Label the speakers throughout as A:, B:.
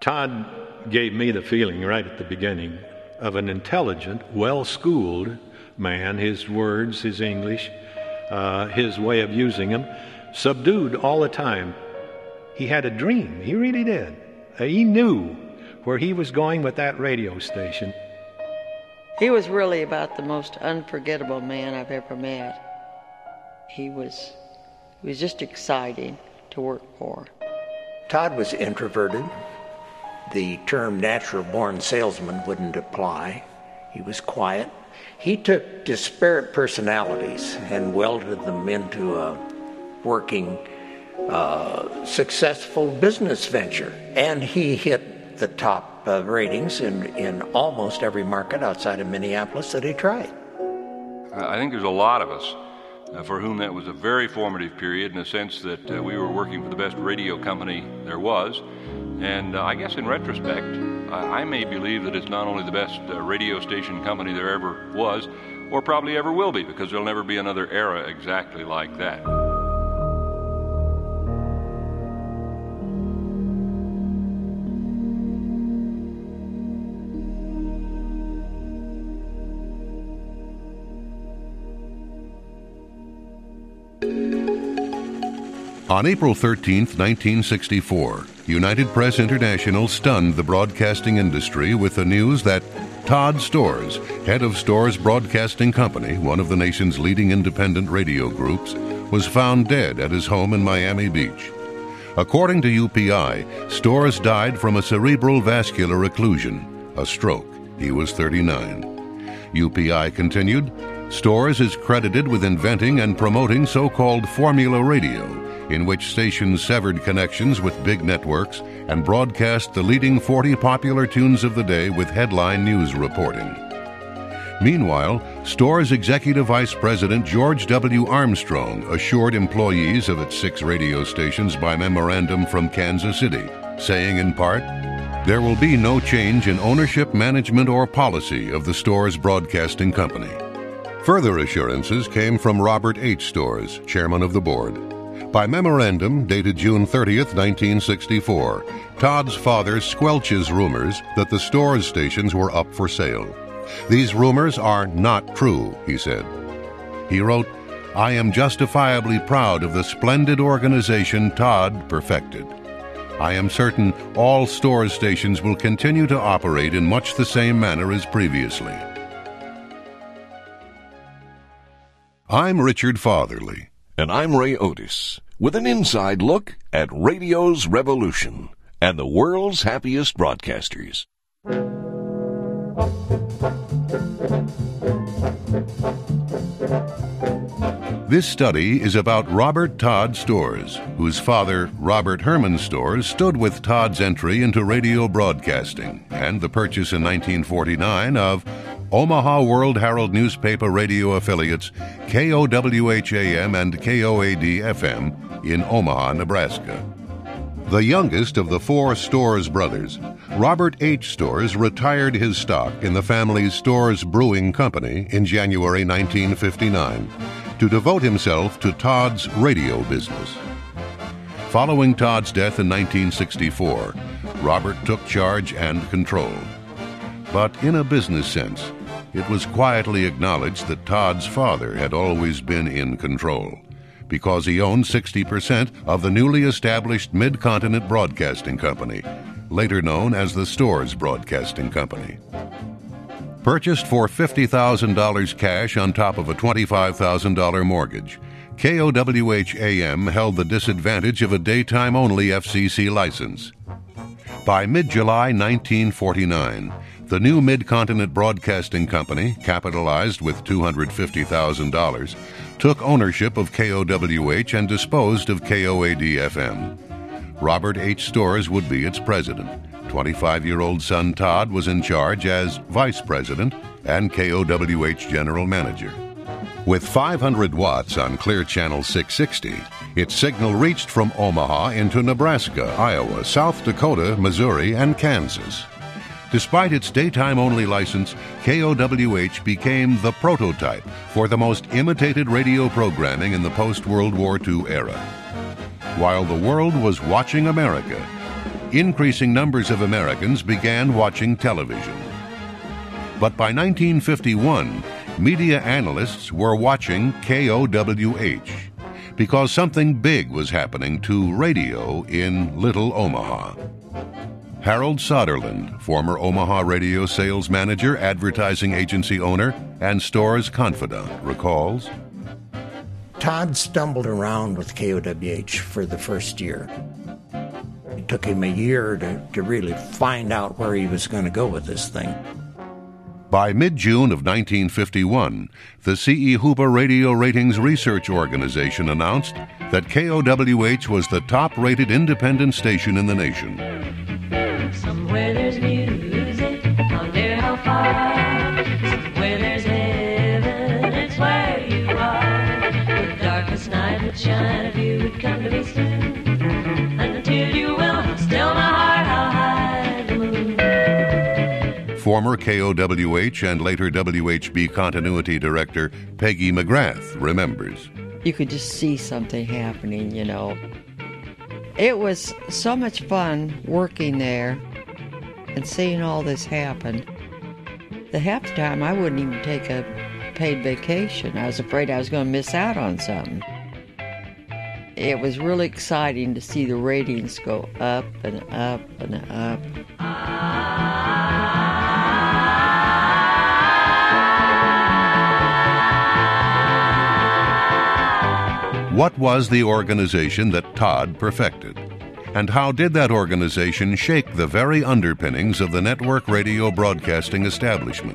A: Todd gave me the feeling right at the beginning of an intelligent, well-schooled man. His words, his English, his way of using them, subdued all the time. He had a dream. He really did. He knew where he was going with that radio station.
B: He was really about the most unforgettable man I've ever met. He was just exciting to work for.
C: Todd was introverted. The term natural-born salesman wouldn't apply. He was quiet. He took disparate personalities and welded them into a working, successful business venture. And he hit the top ratings in almost every market outside of Minneapolis that he tried.
D: I think there's a lot of us for whom that was a very formative period in the sense that we were working for the best radio company there was. And I guess in retrospect, I may believe that it's not only the best radio station company there ever was, or probably ever will be, because there'll never be another era exactly like that.
E: On April 13, 1964, United Press International stunned the broadcasting industry with the news that Todd Storrs, head of Storrs Broadcasting Company, one of the nation's leading independent radio groups, was found dead at his home in Miami Beach. According to UPI, Storrs died from a cerebral vascular occlusion, a stroke. He was 39. UPI continued, Storrs is credited with inventing and promoting so-called formula radio, in which stations severed connections with big networks and broadcast the leading 40 popular tunes of the day with headline news reporting. Meanwhile, Storrs Executive Vice President George W. Armstrong assured employees of its 6 radio stations by memorandum from Kansas City, saying in part, "There will be no change in ownership, management, or policy of the Storrs Broadcasting Company." Further assurances came from Robert H. Storrs, chairman of the board. By memorandum dated June 30, 1964, Todd's father squelches rumors that the Storrs stations were up for sale. "These rumors are not true," he said. He wrote, "I am justifiably proud of the splendid organization Todd perfected. I am certain all Storrs stations will continue to operate in much the same manner as previously." I'm Richard Fatherly.
F: And I'm Ray Otis, with an inside look at radio's revolution and the world's happiest broadcasters.
E: This study is about Robert Todd Storrs, whose father, Robert Herman Storrs, stood with Todd's entry into radio broadcasting and the purchase in 1949 of Omaha World Herald newspaper radio affiliates KOWH-AM and KOAD-FM in Omaha, Nebraska. The youngest of the 4 Storrs brothers, Robert H. Storrs retired his stock in the family's Storrs Brewing Company in January 1959 to devote himself to Todd's radio business. Following Todd's death in 1964, Robert took charge and control. But in a business sense, it was quietly acknowledged that Todd's father had always been in control, because he owned 60% of the newly established Mid-Continent Broadcasting Company, later known as the Storrs Broadcasting Company. Purchased for $50,000 cash on top of a $25,000 mortgage, KOWH-AM held the disadvantage of a daytime-only FCC license. By mid-July 1949, the new Mid-Continent Broadcasting Company, capitalized with $250,000, took ownership of KOWH and disposed of KOAD-FM. Robert H. Storrs would be its president. 25-year-old son Todd was in charge as vice president and KOWH general manager. With 500 watts on Clear Channel 660, its signal reached from Omaha into Nebraska, Iowa, South Dakota, Missouri, and Kansas. Despite its daytime-only license, KOWH became the prototype for the most imitated radio programming in the post-World War II era. While the world was watching America, increasing numbers of Americans began watching television. But by 1951, media analysts were watching KOWH because something big was happening to radio in Little Omaha. Harold Soderlund, former Omaha radio sales manager, advertising agency owner, and Storrs confidant, recalls,
C: Todd stumbled around with KOWH for the first year. It took him a year to really find out where he was going to go with this thing.
E: By mid-June of 1951, the C.E. Hooper Radio Ratings Research Organization announced that KOWH was the top-rated independent station in the nation.
G: Somewhere there's music, wonder how far. Somewhere there's heaven, it's where you are. The darkest night would shine if you would come to me soon. And until you will, still my heart, I'll hide the moon.
E: Former KOWH and later WHB continuity director Peggy McGrath remembers.
B: You could just see something happening, you know. It was so much fun working there and seeing all this happen. Half the time I wouldn't even take a paid vacation. I was afraid I was going to miss out on something. It was really exciting to see the ratings go up and up and up.
E: What was the organization that Todd perfected? And how did that organization shake the very underpinnings of the network radio broadcasting establishment?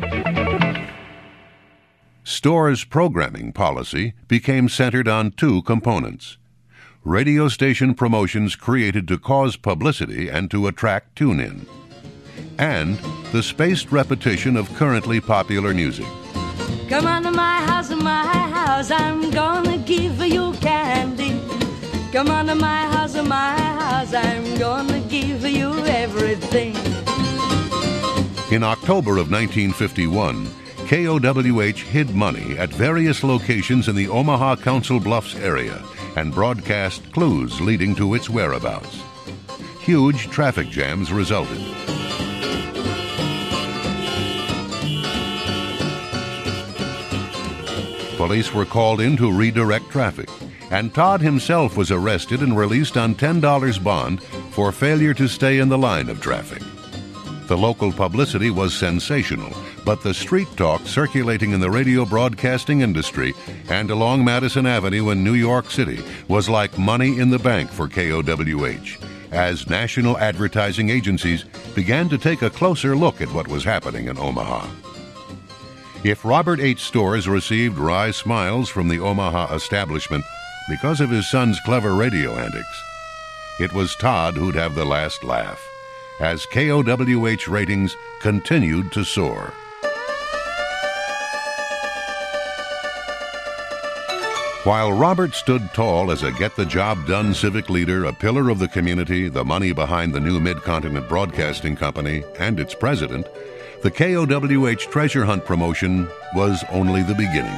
E: Storrs' programming policy became centered on two components: radio station promotions created to cause publicity and to attract tune-in, and the spaced repetition of currently popular music.
G: Come on to my house, I'm gonna give you candy. Come on to my house, I'm gonna give you everything.
E: In October of 1951, KOWH hid money at various locations in the Omaha Council Bluffs area and broadcast clues leading to its whereabouts. Huge traffic jams resulted. Police were called in to redirect traffic, and Todd himself was arrested and released on $10 bond for failure to stay in the line of traffic. The local publicity was sensational, but the street talk circulating in the radio broadcasting industry and along Madison Avenue in New York City was like money in the bank for KOWH, as national advertising agencies began to take a closer look at what was happening in Omaha. If Robert H. Storrs received wry smiles from the Omaha establishment because of his son's clever radio antics, it was Todd who'd have the last laugh, as KOWH ratings continued to soar. While Robert stood tall as a get-the-job-done civic leader, a pillar of the community, the money behind the new Mid-Continent Broadcasting Company, and its president, the KOWH treasure hunt promotion was only the beginning.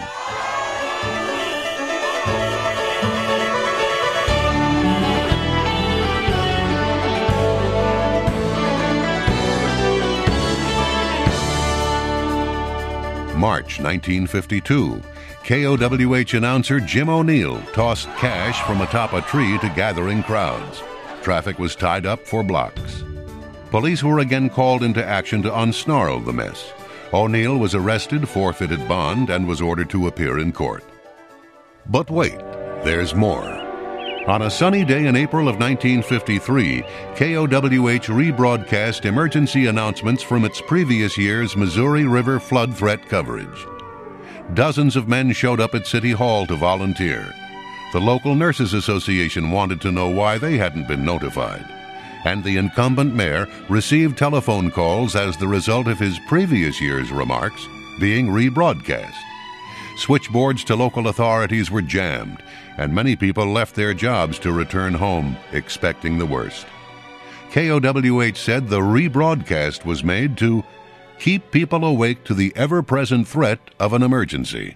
E: March 1952, KOWH announcer Jim O'Neill tossed cash from atop a tree to gathering crowds. Traffic was tied up for blocks. Police were again called into action to unsnarl the mess. O'Neill was arrested, forfeited bond, and was ordered to appear in court. But wait, there's more. On a sunny day in April of 1953, KOWH rebroadcast emergency announcements from its previous year's Missouri River flood threat coverage. Dozens of men showed up at City Hall to volunteer. The local Nurses Association wanted to know why they hadn't been notified, and the incumbent mayor received telephone calls as the result of his previous year's remarks being rebroadcast. Switchboards to local authorities were jammed, and many people left their jobs to return home, expecting the worst. KOWH said the rebroadcast was made to keep people awake to the ever-present threat of an emergency.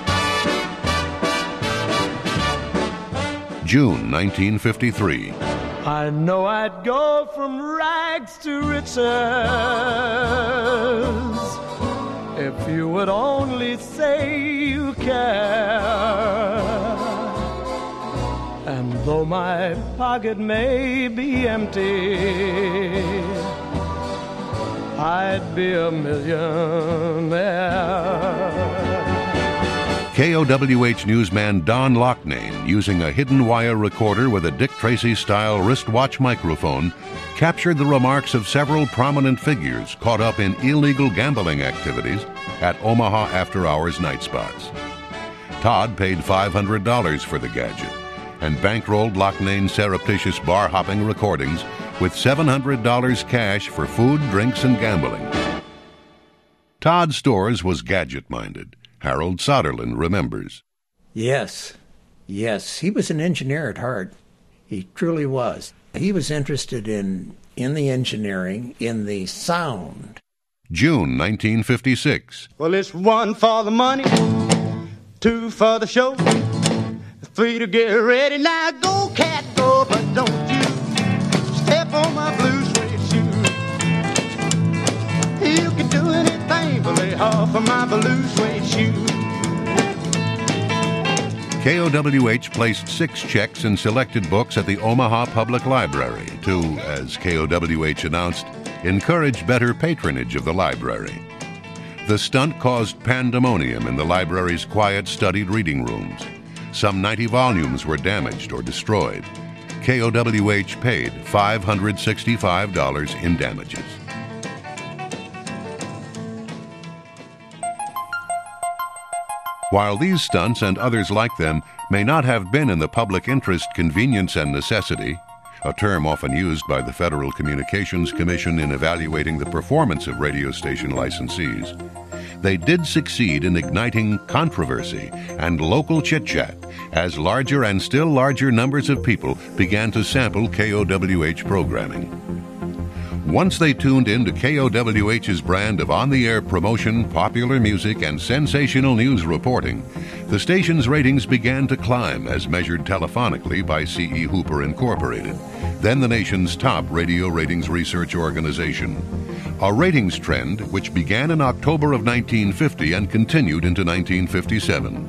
E: June 1953.
H: I know I'd go from rags to riches if you would only say you care. And though my pocket may be empty, I'd be a millionaire.
E: KOWH newsman Don Loughnane, using a hidden wire recorder with a Dick Tracy-style wristwatch microphone, captured the remarks of several prominent figures caught up in illegal gambling activities at Omaha after-hours night spots. Todd paid $500 for the gadget and bankrolled Loughnane's surreptitious bar-hopping recordings with $700 cash for food, drinks, and gambling. Todd Storrs was gadget-minded. Harold Soderlund remembers.
C: Yes, he was an engineer at heart. He truly was. He was interested in the engineering, in the sound.
E: June 1956.
H: Well, it's 1 for the money, 2 for the show, 3 to get ready. Now go, cat, go, but don't you step on my blue suede shoe. You can do anything but lay off of my blue suede shoe.
E: KOWH placed 6 checks in selected books at the Omaha Public Library to, as KOWH announced, encourage better patronage of the library. The stunt caused pandemonium in the library's quiet, studied reading rooms. Some 90 volumes were damaged or destroyed. KOWH paid $565 in damages. While these stunts and others like them may not have been in the public interest, convenience, and necessity, a term often used by the Federal Communications Commission in evaluating the performance of radio station licensees, they did succeed in igniting controversy and local chit-chat as larger and still larger numbers of people began to sample KOWH programming. Once they tuned into KOWH's brand of on-the-air promotion, popular music, and sensational news reporting, the station's ratings began to climb as measured telephonically by C.E. Hooper Incorporated, then the nation's top radio ratings research organization. A ratings trend which began in October of 1950 and continued into 1957.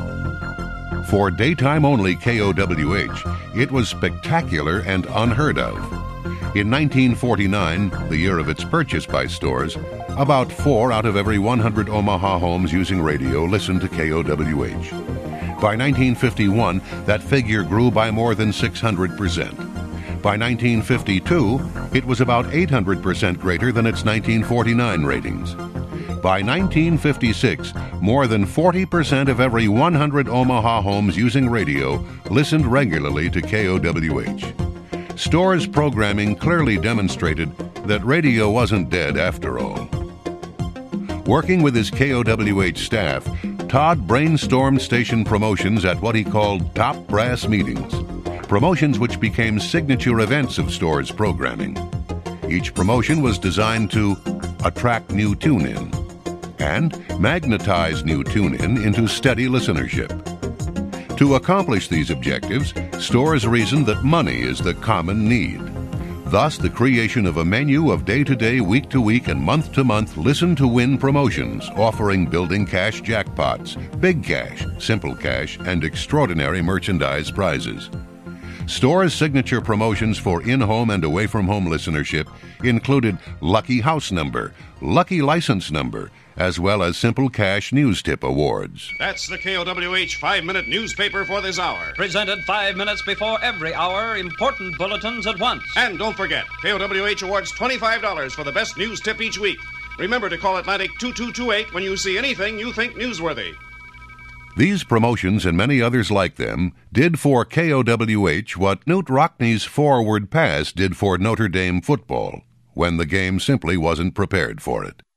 E: For daytime-only KOWH, it was spectacular and unheard of. In 1949, the year of its purchase by Storrs, about 4 out of every 100 Omaha homes using radio listened to KOWH. By 1951, that figure grew by more than 600%. By 1952, it was about 800% greater than its 1949 ratings. By 1956, more than 40% of every 100 Omaha homes using radio listened regularly to KOWH. Storrs' programming clearly demonstrated that radio wasn't dead after all. Working with his KOWH staff, Todd brainstormed station promotions at what he called top brass meetings, promotions which became signature events of Storrs' programming. Each promotion was designed to attract new tune-in and magnetize new tune-in into steady listenership. To accomplish these objectives, Storrs reasoned that money is the common need. Thus, the creation of a menu of day-to-day, week-to-week, and month-to-month listen-to-win promotions offering building cash jackpots, big cash, simple cash, and extraordinary merchandise prizes. Storrs' signature promotions for in-home and away-from-home listenership included Lucky House Number, Lucky License Number, as well as Simple Cash News Tip Awards.
I: That's the KOWH 5-minute newspaper for this hour.
J: Presented 5 minutes before every hour, important bulletins at once.
I: And don't forget, KOWH awards $25 for the best news tip each week. Remember to call Atlantic 2228 when you see anything you think newsworthy.
E: These promotions and many others like them did for KOWH what Knute Rockne's forward pass did for Notre Dame football, when the game simply wasn't prepared for it.